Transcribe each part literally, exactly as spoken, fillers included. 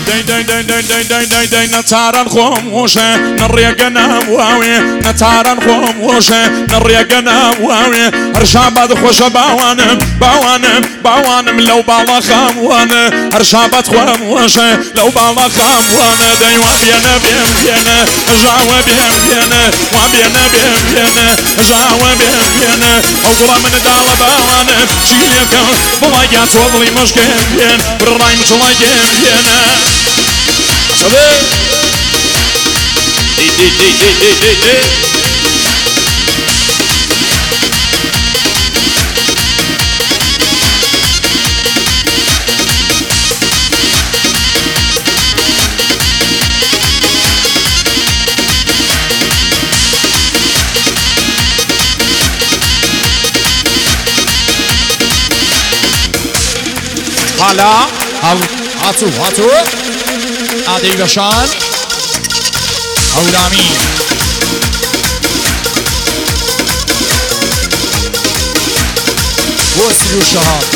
داي داي داي داي داي داي داي داي نتارن خموشه نريقنا واوي نتارن خموشه نريقنا واوي هرشابات خوش باوانم باوانم باوانم لو بالا خاموانه هرشابات خموشه لو بالا خاموانه داي وبينا بيم بينا جاوا بيم بينا وبينا بيم بينا جاوا بيم بينا اوغلا من دال باوانم شيليكم بلايات وضلي مشكين بين بالراي متلاقين بينا صدق دي دي دي دي دي دي دي حالا هاتو هاتو عادی بشان هورامی وسلو شهاب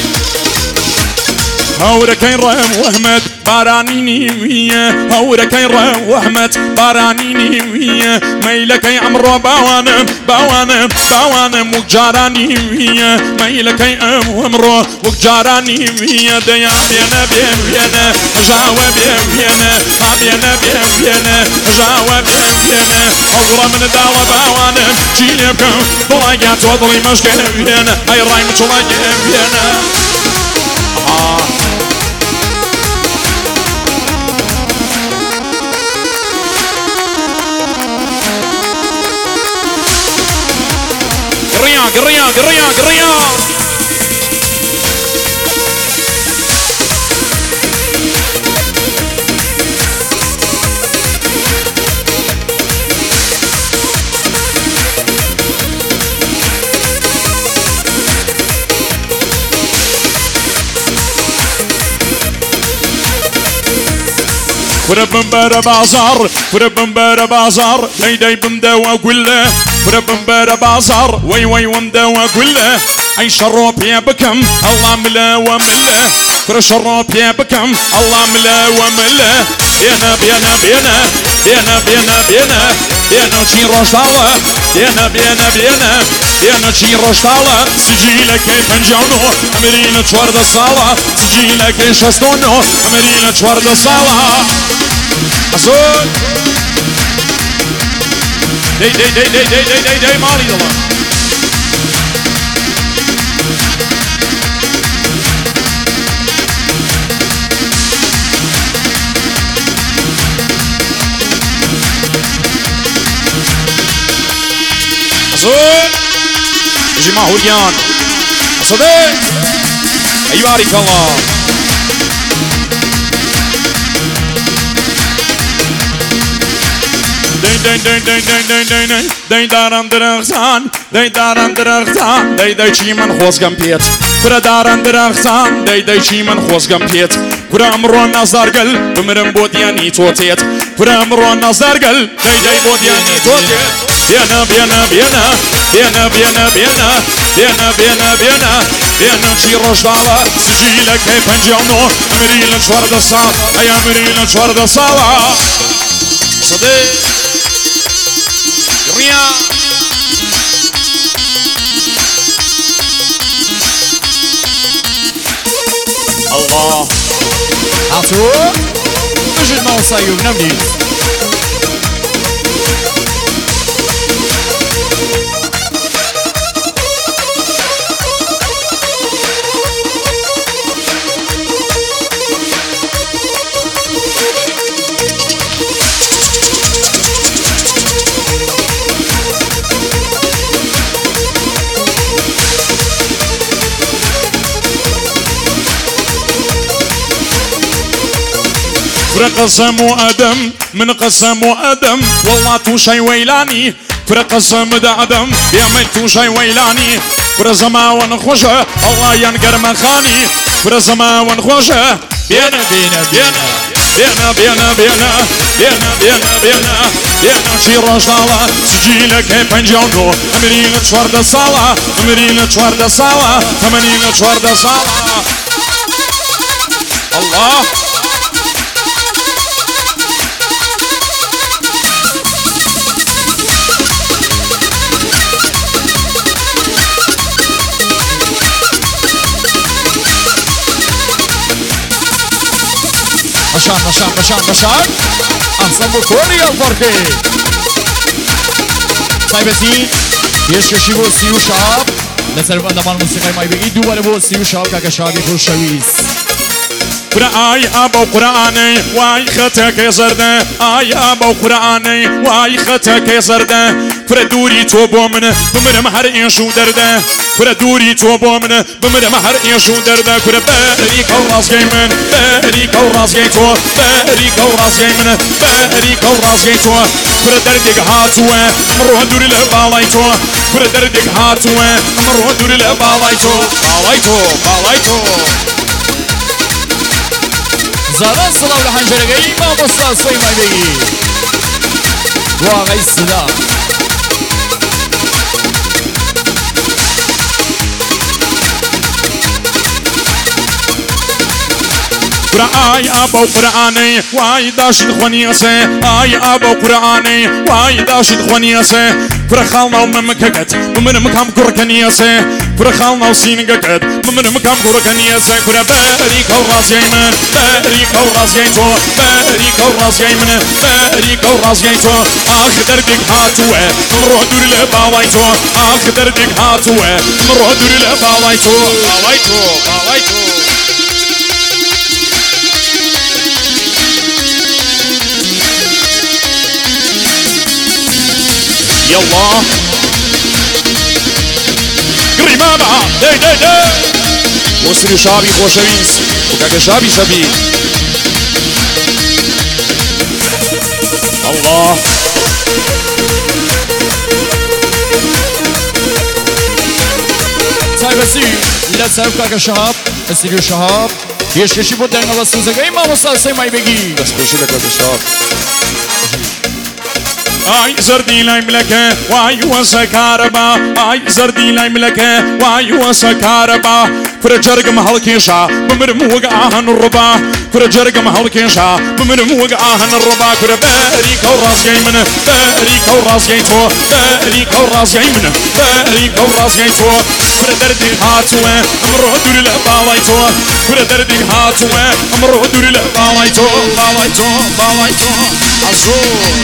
هوركين رام واحمد بارانيني ويا هوركين رام واحمد بارانيني ويا ميلكي عمرو باوانم باوانم باوانم وجاراني ويا ميلكي ام عمرو وجاراني ويا ديا بينا بيم بينا جاوا بيم بينا بينا بيم بينا جاوا بيم بينا اغرى من دال باوانم جيلكم بلايات وضلي مشكين بينا هاي رايم تلاقين بينا آه قريان قريان قريان فرب بمبارة بازار فرب بمبارة بازار داي داي بمدا واقول له فرب بمبارة بازار وي وي ومدا واقول له اي شروب يا بكم الله ملا وملا فر شروب يا بكم الله ملا وملا بينا بينا بينا بينا بينا بينا بينا شي روشتالا بينا بينا بينا بينا شي روشتالا سجيلك كيف نجاونو امرينا تورد الصالة سجيلك كيف شستونو امرينا تورد الصالة أصول دي دي دي دي دي دي دي دي مالي الله أصول يجي معه هوليان أصدق أي بارك الله داي داي داي داي داي داي داي داي دارم درختان داي دارم درختان داي داي چی من خوزگم پیت برا دارم درختان داي داي چی من خوزگم پیت برا امرو نظر گل بمرم بودیانی توتیت برا امرو نظر گل داي داي بودیانی توتیت بیانا بیانا بیانا بیانا بیانا بیانا بیانا بیانا بیانا بیانا چی روشدالا سجیلک هی پنجانو امریل چورد سال ای امریل چورد سالا صدق ريا الله هاتو اجد ما وصايو بنبني فرقسم وأدم من قسم وأدم والله تو شي ويلاني فرقسم دا أدم بيعمل تو شي ويلاني فرزما ونخوشه الله ينقر مخاني فرزما ونخوشه بينا بينا بينا بينا بينا بينا بينا بينا بينا بينا شي روشدالا سجيلك هي بنجانو امرينا چوارده سالا امرينا چوارده سالا ثمانين چوارده سالا الله بشان بشان بشان بشان احسن بكوري الفرقي طيبتي يشكشي بو سيو شاب لسرف اندمان موسيقى ماي بيجي دوباره بو سيو شاب كاكا شابي خوشويس آی آبا قرآنی وای خطک زرده آی آبا قرآنی وای خطک زرده فر دوری تو با منه بمرم هر اینشو درده فر دوری تو با منه بمرم هر اینشو درده فر بری کل رازگی من بری کل رازگی تو بری کل رازگی من بری کل رازگی تو فر دردگ هاتوه امروه دوری لبالای تو فر دردگ هاتوه امروه دوری لبالای تو بالای تو بالای تو زادان صدا و لحنجرگی ما مستاسوی مای بگی واقعی صدا آی آبا قرآنی وای داشت خونیاسه آی آبا قرآنی وای داشت خونیاسه فرخالنا وممككت ومن مكام كوركنياسه فرخالنا وسينقكت ومن مكام كوركنياسه كورا باريك وراس يمن باريك وراس يمن باريك وراس يمن باريك وراس يمن اخ دردك هاتوه نروح دور لباوايتو اخ دردك هاتوه نروح دور لباوايتو باوايتو باوايتو يلا قريبا بها دي دي دي وصلوا شعبي خوشويس وكاك شعبي شبي الله طيبتي لا تسالف كاك شهاب استديو شهاب يشكشي بودن وسوزغي ما مستاسوي ماي بگي بس خوشي لك كاك شهاب آی زردی لای ملکه وای واسه کاربا آی زردی لای ملکه وای واسه کاربا فرجرق محل كيشا بمرموق آهن الربا فرجرق محل كيشا بمرموق آهن الربا كر باريك وراس يمن باريك وراس يمن باريك وراس يمن باريك وراس يمن كر دردي هاتوه امرو دور لباوايتو كر دردي هاتوه امرو دور لباوايتو باوايتو باوايتو عزور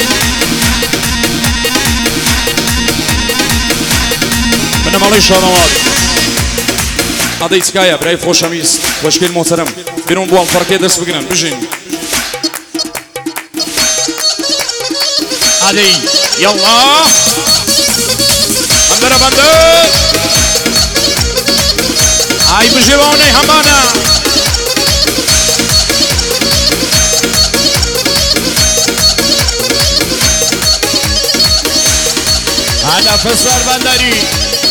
من مالي شانوات هذا يتكايا براي خوشميس واشكال محترم بيرون بوال فرقية دست بگنن بجين علي يلا بندر بندر هاي بجيبوني همانا هذا فسر بندري